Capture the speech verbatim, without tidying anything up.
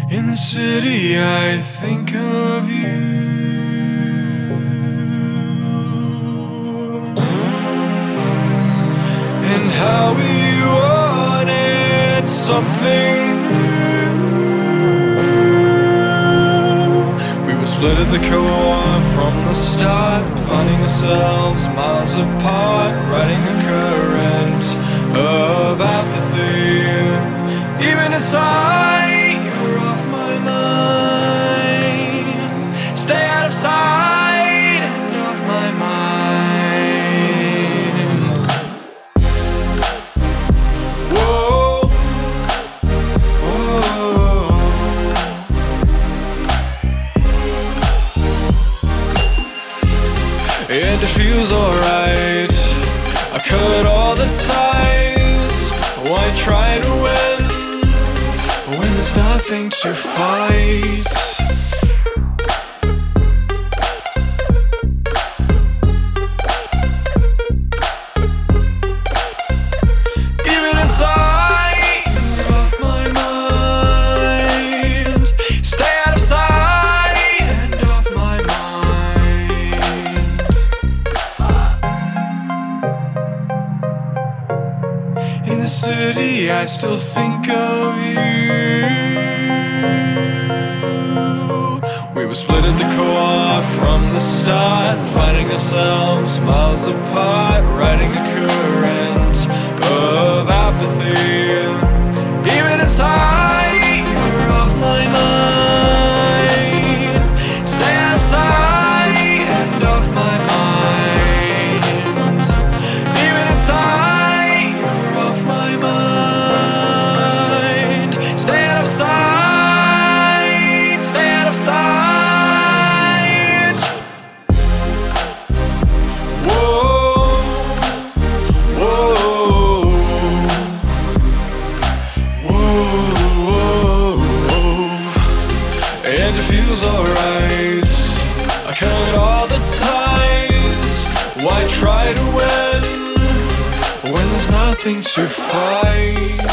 In the city I think of you, and how we wanted something new. We were split at the core from the start, finding ourselves miles apart, riding a current of apathy. Even inside, you're off my mind. Stay out of sight and off my mind. Whoa, whoa. And it feels alright. I cut all the ties. Why try to win when there's nothing to fight? Even inside, you're off my mind. Stay out of sight and off my mind. In the city I still think of you. We were split at the core from the start, finding ourselves miles apart, riding a current of apathy. Even inside, you're off my mind. Stay outside and off my mind. Even inside, you're off my mind. Stay out of sight, stay out of sight. Whoa, whoa, whoa, whoa. And it feels alright. I cut all the ties. Why try to win when there's nothing to fight?